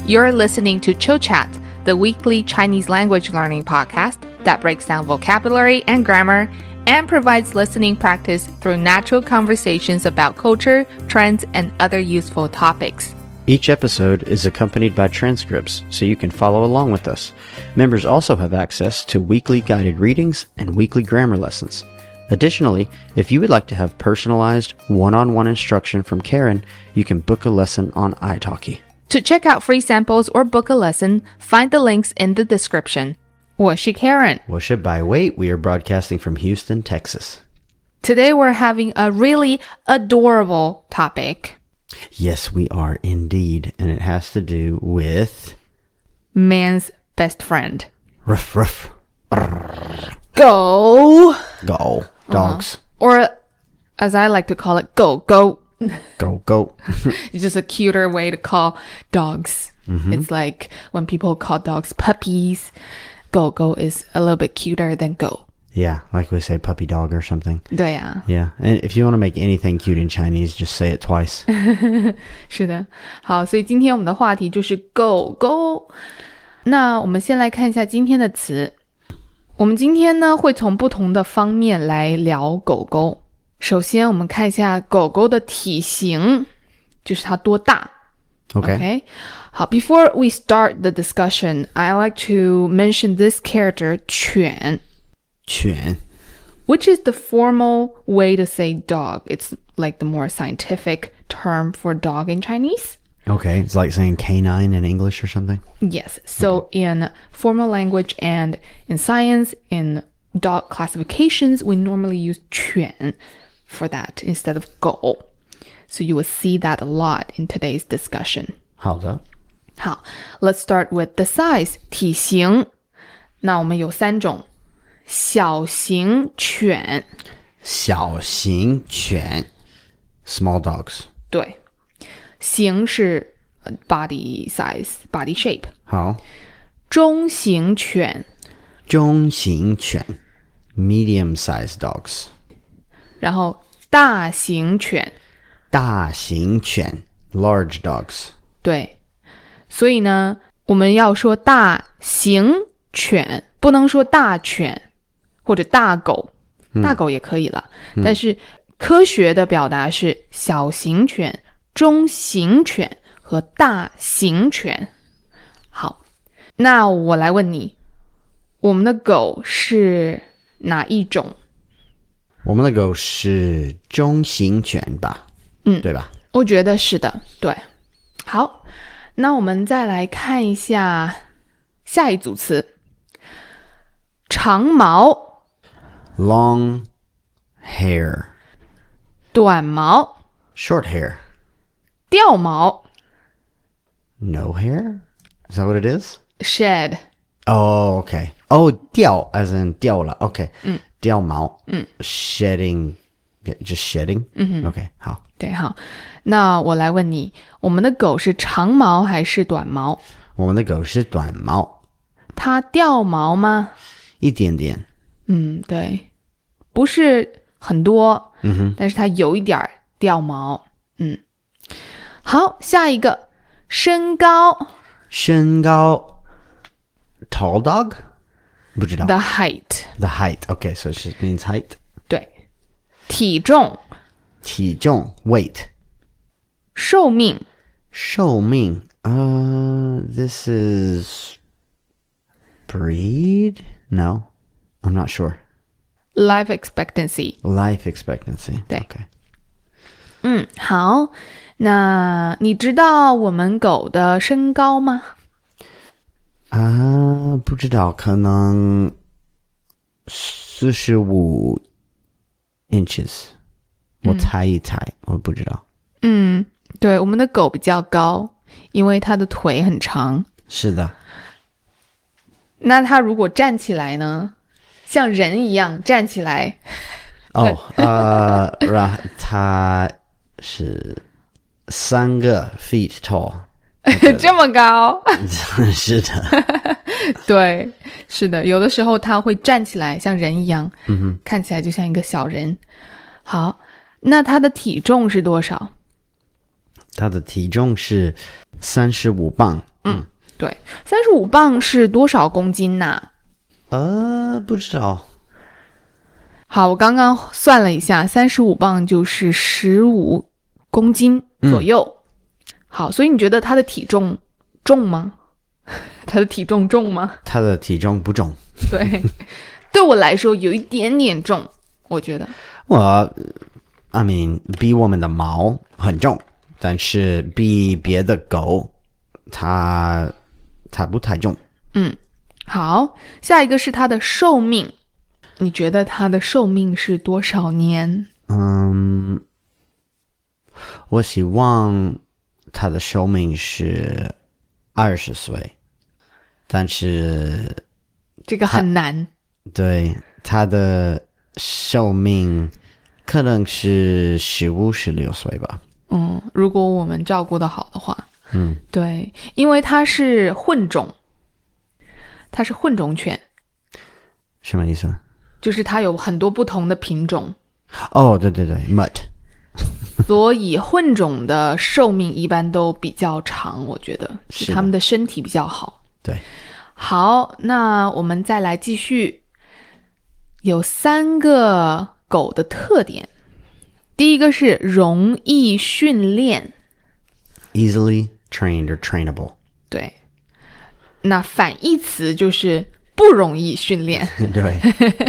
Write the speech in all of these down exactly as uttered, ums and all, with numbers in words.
You're listening to Chill Chat, the weekly Chinese language learning podcast that breaks down vocabulary and grammar and provides listening practice through natural conversations about culture, trends, and other useful topics. Each episode is accompanied by transcripts, so you can follow along with us. Members also have access to weekly guided readings and weekly grammar lessons. Additionally, if you would like to have personalized, one-on-one instruction from Karen, you can book a lesson on italki. To check out free samples or book a lesson, find the links in the description. 我是 Karen. 我是百威. We are broadcasting from Houston, Texas. Today we're having a really adorable topic. Yes, we are indeed, and it has to do with... man's best friend. Ruff, ruff. Go. Go. Dogs. Uh-huh. Or, as I like to call it, go, go. Go, go. It's just a cuter way to call dogs. Mm-hmm. It's like when people call dogs puppies, go, go is a little bit cuter than go. Yeah, like we say puppy dog or something. 对啊. Yeah, and if you want to make anything cute in Chinese, just say it twice. 是的。好，所以今天我们的话题就是狗狗。那我们先来看一下今天的词。我们今天呢会从不同的方面来聊狗狗。首先我们看一下狗狗的体型，就是它多大。 Okay. Okay. 好 before we start the discussion, I like to mention this character 犬。 犬 which is the formal way to say dog. It's like the more scientific term for dog in Chinese. Okay, it's like saying canine in English or something? Yes. So okay. In formal language and in science, in dog classifications, we normally use 犬 for that instead of 狗. So you will see that a lot in today's discussion. 好的。 好 let's start with the size, 体型。那我们有三种。小型犬， 小型犬 small dogs. 对，型是 body size, body shape. 好。 中型犬， 中型犬 medium sized dogs. 然后大型犬， 大型犬 large dogs. 对，所以呢，我们要说大型犬，不能说大犬。或者大狗，大狗也可以了、嗯、但是科学的表达是小型犬、中型犬和大型犬。好，那我来问你，我们的狗是哪一种？ 我们的狗是中型犬吧？嗯，对吧？ 我觉得是的，对。好，那我们再来看一下下一组词，长毛。 Long hair. 短毛 Short hair. 掉毛 No hair? Is that what it is? Shed. Oh, okay. Oh, 掉 as in 掉了 Okay. 嗯掉毛嗯 Shedding. Just shedding? 嗯 Okay, 好。 对，好。那我来问你，我们的狗是长毛还是短毛？ 我们的狗是短毛。 它掉毛吗？ 一点点。 嗯，对，不是很多， 嗯哼， 但是它有一点掉毛。嗯，好，下一个身高。 身高 tall dog 不知道 the height the height okay so it means height 对，体重体重 weight 寿命寿命 uh this is breed no I'm not sure. Life expectancy. Life expectancy. 对。 Okay. 嗯，好。那你知道我们狗的身高吗？ 啊，不知道，可能四十五 inches。我猜一猜，嗯，我不知道。 嗯，对，我们的狗比较高，因为它的腿很长。 是的。 那它如果站起来呢？像人一样站起来。 哦，呃，然它是三个 feet tall 这么高是的对，是的，有的时候它会站起来像人一样， 嗯哼， 看起来就像一个小人。好，那它的体重是多少？ 它的体重是三十五磅嗯，对，三十五磅是多少公斤呐、 呃，不知道。 好，我刚刚算了一下，三十五磅就是十五公斤左右。嗯、好，所以你觉得他的体重重吗？他的体重重吗？ 他的体重不重。 对，对我来说有一点点重，我觉得。 我 I mean 比我们的猫很重，但是比别的狗它它不太重。 嗯，好，下一个是它的寿命，你觉得它的寿命是多少年？ 嗯，我希望它的寿命是二十岁，但是这个很难。 对它的寿命可能是十五、十六岁吧。 嗯，如果我们照顾得好的话， 嗯， 对，因为它是混种，它是混种犬， 什么意思？ 就是它有很多不同的品种， 哦，对对对 ，mutt。 所以混种的寿命一般都比较长，我觉得是的他们的身体比较好。 对， 好，那我们再来继续，有三个狗的特点。第一个是容易训练， easily trained or trainable。 对，那反义词就是不容易训练。 对，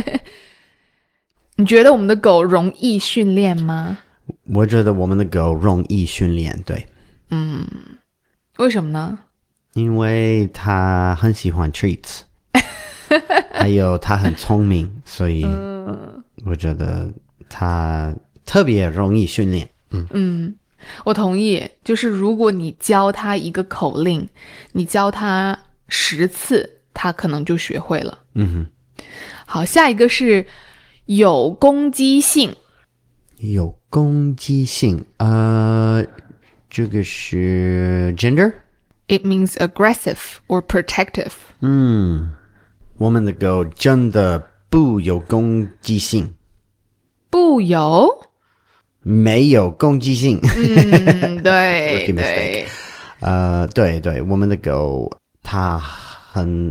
你觉得我们的狗容易训练吗？ 我觉得我们的狗容易训练，对， 为什么呢？ 因为它很喜欢 treats，还有它很聪明，所以我觉得它特别容易训练。 嗯，我同意。就是如果你教它一个口令，你教它十次，它可能就学会了。 嗯哼， 好，下一个是有攻击性。 有攻击性，呃，这个是 gender。 It means aggressive or protective. 嗯，我们的狗真的不有攻击性， 不有， 没有攻击性。 嗯，对 Rookie mistake 对， 呃，对对，我们的狗它很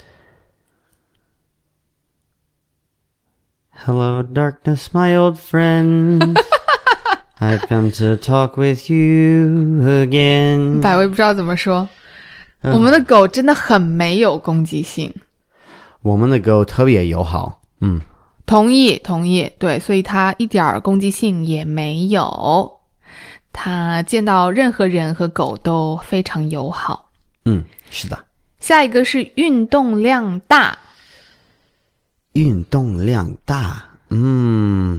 Hello, darkness, my old friend. I've come to talk with you again. 百威不知道怎么说。我们的狗真的很没有攻击性。 我们的狗特别友好，嗯， 同意，同意，对，所以它一点儿攻击性也没有。它见到任何人和狗都非常友好。 嗯，是的。 下一个是运动量大。 运动量大，嗯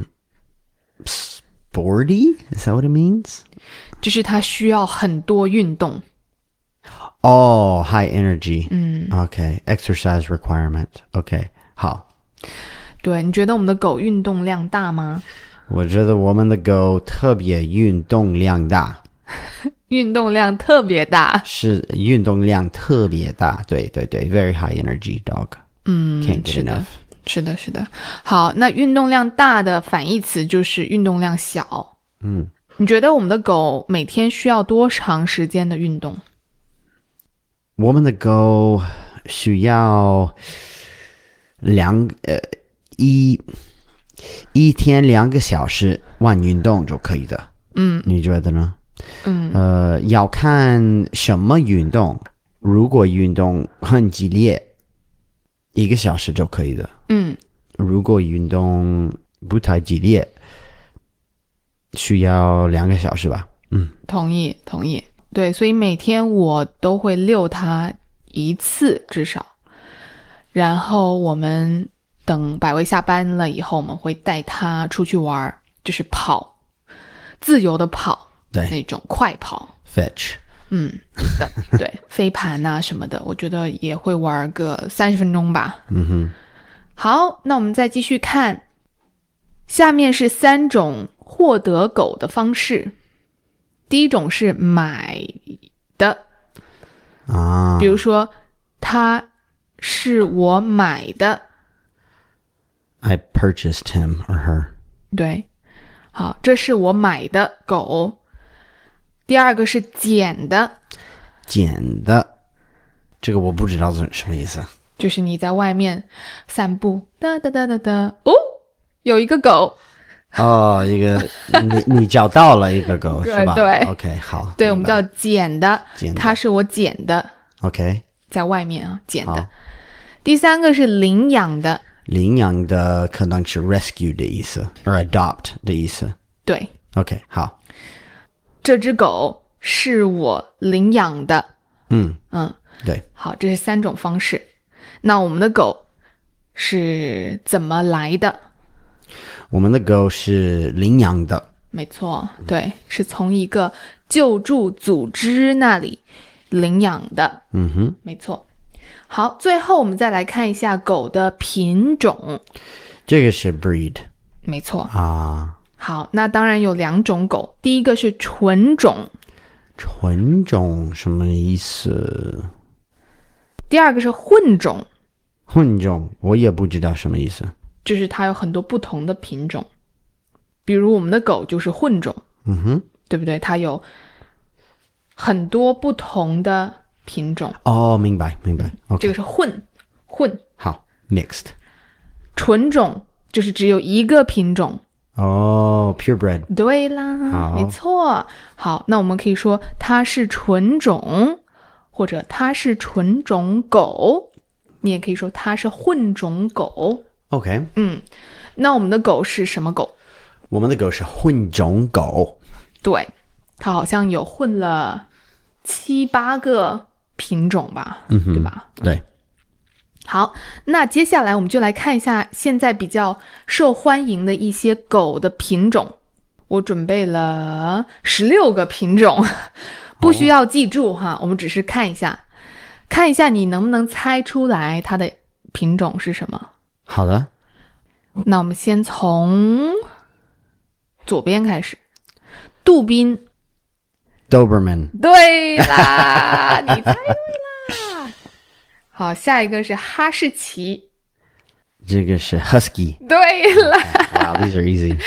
sporty? Is that what it means? 就是它需要很多运动。 哦、oh, high energy. 嗯 Okay, exercise requirement. Okay, 好。 对，你觉得我们的狗运动量大吗？ 我觉得我们的狗特别运动量大， 运动量特别大。 是运动量特别大，对对对 ，very high energy dog. 嗯， Can't get 是的 enough. 是的，是的。好，那运动量大的反义词就是运动量小。 嗯， 你觉得我们的狗每天需要多长时间的运动？ 我们的狗需要两呃一一天两个小时玩运动就可以的。 嗯你觉得呢？ 嗯呃，要看什么运动。如果运动很激烈，一个小时就可以的。 嗯如果运动不太激烈，需要两个小时吧。嗯， 同意同意。对，所以每天我都会遛它一次至少，然后我们等百威下班了以后，我们会带它出去玩，就是跑，自由的跑， 对那种快跑。 ，fetch。 嗯，的对，飞盘啊什么的，我觉得也会玩个三十分钟吧。 嗯哼， 好，那我们再继续看，下面是三种获得狗的方式。第一种是买的， 啊， 比如说它是我买的， I purchased him or her. 对，好，这是我买的狗。第二个是捡的， 捡的， 这个我不知道是什么意思。 就是你在外面散步，哒哒哒哒哒，哦，有一个狗。 哦，一个你你找到了一个狗是吧？ 对 ，OK， 好， 对，我们叫捡的， 捡的它是我捡的， OK， 在外面啊捡好的。第三个是领养的， 领养的可能是 rescue 的意思，或 adopt 的意思。 对， OK， 好， 这只狗是我领养的。 嗯嗯， 对， 好，这是三种方式。那我们的狗是怎么来的？ 我们的狗是领养的。 没错，对，是从一个救助组织那里领养的。 嗯哼， 没错。好，最后我们再来看一下狗的品种。 这个是 breed 没错。 啊， 好，那当然有两种狗，第一个是纯种， 纯种什么意思？ 第二个是混种， 混种我也不知道什么意思。 就是它有很多不同的品种。比如我们的狗就是混种， 嗯哼， 对不对？它有很多不同的品种。 哦，明白明白。 这 OK， 个是混混。 好 ，mixed。 纯种就是只有一个品种。 哦，purebred。 对啦， 好没错。好，那我们可以说它是纯种，或者它是纯种狗，你也可以说它是混种狗。 OK， 嗯，那我们的狗是什么狗？ 我们的狗是混种狗。 对，它好像有混了七八个品种吧， 嗯哼， 对吧？ 对， 好，那接下来我们就来看一下现在比较受欢迎的一些狗的品种。我准备了十六个品种，不需要记住哈，我们只是看一下，看一下你能不能猜出来它的品种是什么。 好的。 那我们先从左边开始，杜宾。 Doberman。 对啦，你猜对啦。好，下一个是哈士奇。 这个是 Husky。 对啦。 Wow, these are easy.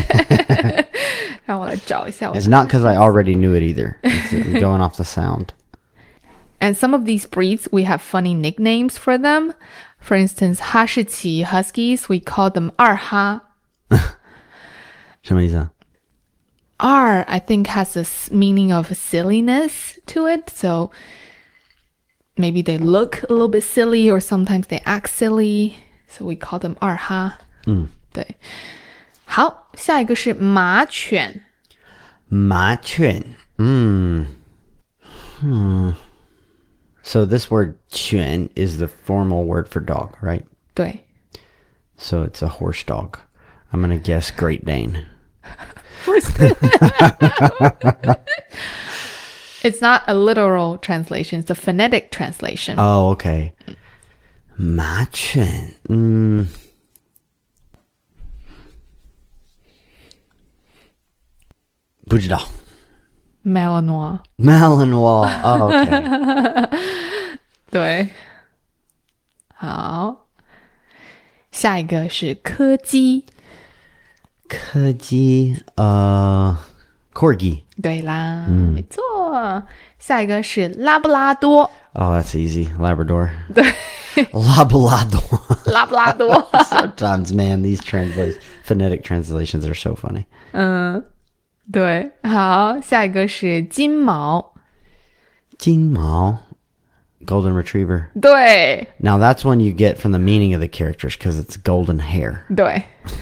让我来找一下我。 It's not because I already knew it either. It's it's going off the sound. And some of these breeds, we have funny nicknames for them. For instance, 哈士奇 Huskies, we call them 二哈。 什么意思？ R, I think, has a s- meaning of silliness to it. So maybe they look a little bit silly or sometimes they act silly. So we call them 二哈。 嗯， 对。好，下一个是马犬。 麻雀。嗯，hmm. So this word 犬 is the formal word for dog, right? 对。 So it's a horse dog. I'm gonna guess Great Dane. It's not a literal translation, it's a phonetic translation. Oh, okay. 麻雀。嗯，不知道。 Malinois。 Malinois. Oh, okay. 对。好，下一个是柯基。 柯基，呃，Corgi. 对啦，没错。下一个是拉布拉多。 Oh, that's easy. Labrador. 对。Labrador. 拉布拉多。 Sometimes, man, these translate phonetic translations are so funny. 嗯，对。好，下一个是金毛。 金毛, golden retriever. 对 Now that's one you get from the meaning of the characters because it's golden hair. 对。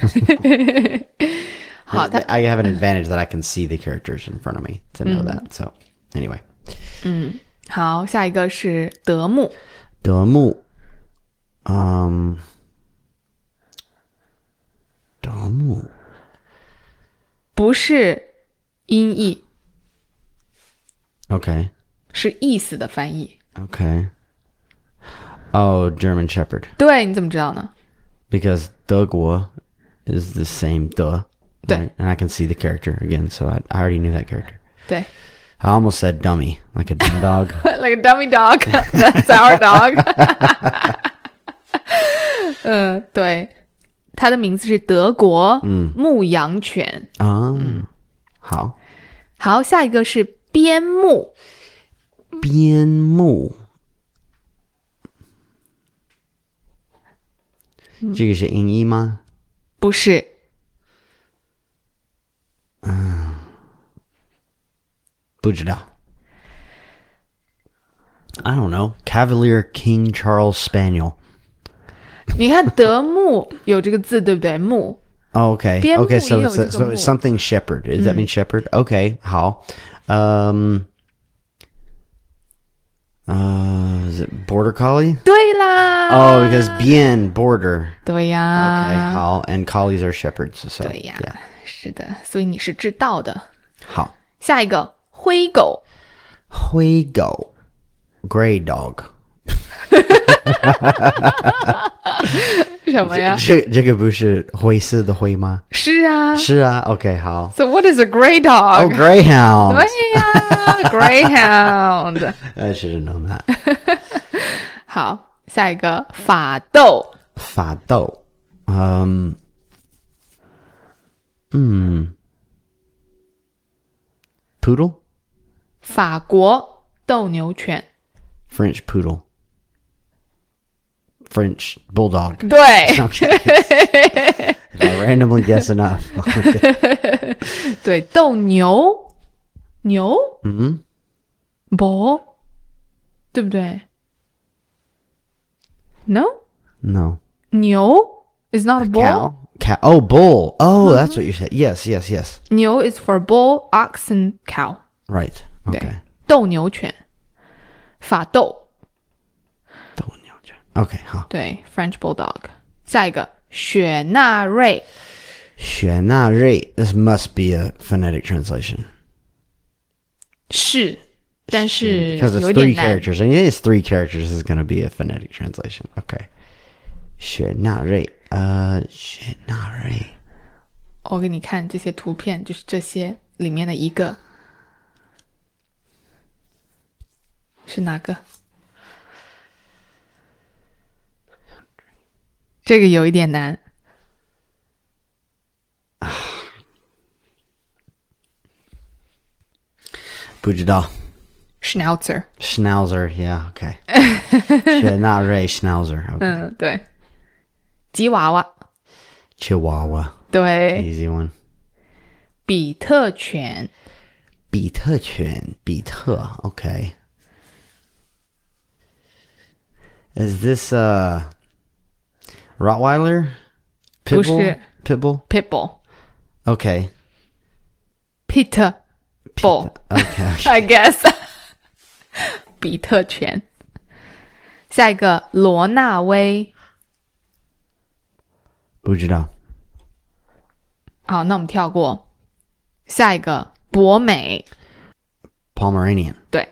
好，它 I have an advantage that I can see the characters in front of me to know that. So, anyway. 好，下一个是德牧。 德牧, um, 德牧不是音译， Okay. 是意思的翻译。 Okay. Oh, German Shepherd. 对，你怎么知道呢？ Because 德国 is the same 德. 对。 Right? And I can see the character again, so I, I already knew that character. 对。 I almost said dummy, like a dumb dog. Like a dummy dog. That's our dog. 嗯，对，它的名字是德国牧羊犬。 Um, 好。 好，下一个是边牧。 边牧这个是音译吗？ 不是。 不知道。I don't know. Cavalier King Charles Spaniel. 你看德牧有这个字对不对？牧 Oh, okay. 边牧 Okay, 也 so 有 it's, 这个 so 牧。 it's something shepherd. Does that mean shepherd? Okay, 好。Um, uh, is it border collie? 对啦。 Oh, because bien, border. 对呀。 Okay, 好。And collies are shepherds. So, 对呀 yeah. 是的，所以你是知道的。 好。 下一个灰狗。 灰狗 Gray dog. 什么呀？ 这这个不是灰色的灰吗？ 是啊。 是啊 OK 好。 So what is a gray dog? Oh, Greyhound. 对呀 ，Greyhound。 I should have known that. 好，下一个法斗。 法斗 Um, 嗯 Poodle? 法国斗牛犬。 French poodle. French bulldog. 对。 Okay. If I randomly guess enough. 对，斗牛牛嗯 bull 对不对 ？No， No. 牛 is not a bull. Cow? Cow. Oh, bull. Oh, that's what you said. Yes, yes, yes. 牛 is for bull, ox and cow. Right. 对 Okay. 斗牛犬，法斗。 斗牛犬 OK 好。 对 French bulldog。下一个雪纳瑞。 雪纳瑞 This must be a phonetic translation. 是，但是 Because 有 it's 点 three 难。 characters. And it's three characters is going to be a phonetic translation. Okay. 雪纳瑞呃，雪纳瑞我给你看这些图片，就是这些里面的一个是哪个？这个有一点难。 不知道。 Schnauzer。 Schnauzer, yeah, okay. 雪纳瑞 Schnauzer, okay. 嗯，对。吉娃娃。 Chihuahua, 对。 easy one. 比特犬。 比特犬比特 okay. Is this uh Rottweiler? 不是。 Pitbull? Pitbull? Pitbull。 Okay. Peter Bull Okay. I guess 比特犬。下一个罗纳威。 不知道。 好，那我们跳过。下一个博美。 Pomeranian. 对。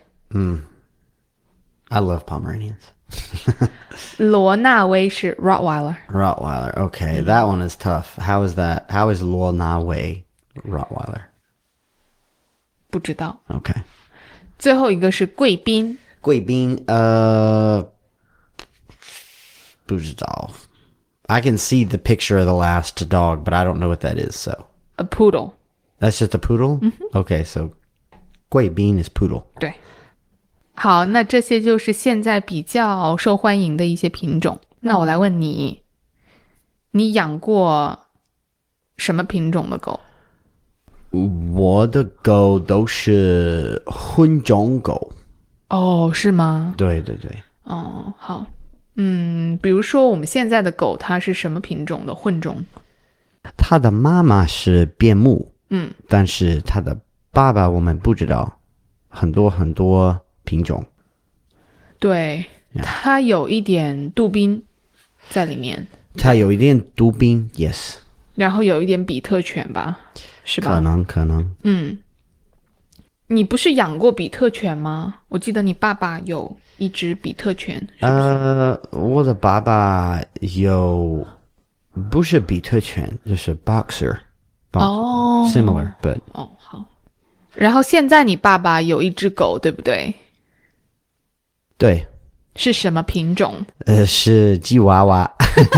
I love Pomeranians. 罗纳威是 Rottweiler。 Rottweiler. Okay, that one is tough. How is that? How is Luo Na Wei Rottweiler? 不知道。 Okay. 最后一个是贵宾。 贵宾 uh 不知道 I can see the picture of the last dog, but I don't know what that is, so. A poodle. That's just a poodle? Okay, so 贵宾 is poodle. 对。好，那这些就是现在比较受欢迎的一些品种。那我来问你，你养过什么品种的狗？ 我的狗都是混种狗。 哦，是吗？ 对对对。 哦，好。嗯，比如说我们现在的狗，它是什么品种的混种？ 它的妈妈是边牧， 嗯， 但是它的爸爸我们不知道，很多很多品种。 对，它有一点杜宾在里面， 它有一点杜宾 yes， 然后有一点比特犬吧，是吧？ 可能可能。 嗯，你不是养过比特犬吗？我记得你爸爸有一只比特犬，是不是？ 呃，我的爸爸有不是比特犬，就是 boxer。 哦 similar but 哦，好。然后现在你爸爸有一只狗，对不对？ 对， 是什么品种？ 呃，是吉娃娃。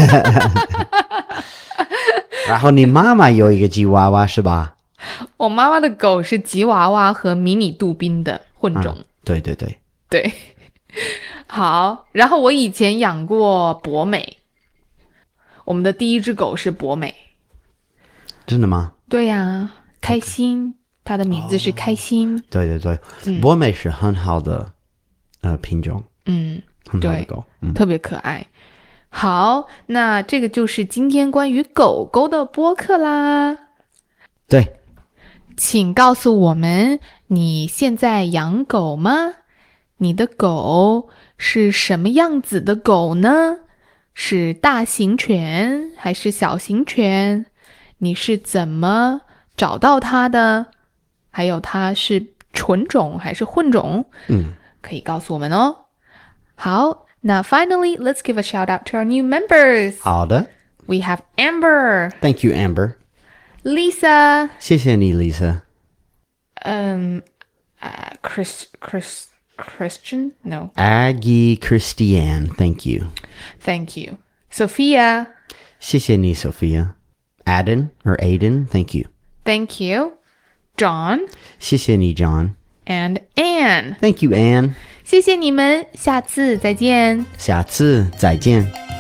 然后你妈妈有一个吉娃娃是吧？ 我妈妈的狗是吉娃娃和迷你杜宾的混种。 嗯，对对对。 对。好，然后我以前养过博美， 我们的第一只狗是博美。 真的吗？ 对呀，开心，它的名字是开心。 对对对，博美是很好的呃品种， 嗯， 很好的对， 狗，嗯， 特别可爱。好，那这个就是今天关于狗狗的播客啦。 对， 请告诉我们，你现在养狗吗？你的狗是什么样子的狗呢？是大型犬还是小型犬？你是怎么找到它的？还有它是纯种还是混种？ 嗯， 可以告诉我们哦。好，那 finally, let's give a shout out to our new members. 好的 We have Amber, ，Thank you Amber， Lisa, 谢谢你 Lisa， um, uh, Chris, Chris, Christian? No, Aggie Christiane Thank you， thank you. Sophia, 谢谢你 Sophia， Aden or Aiden Thank you， thank you. John 谢谢你 John， and Anne. Thank you Anne， 谢谢你们，下次再见。 下次再见。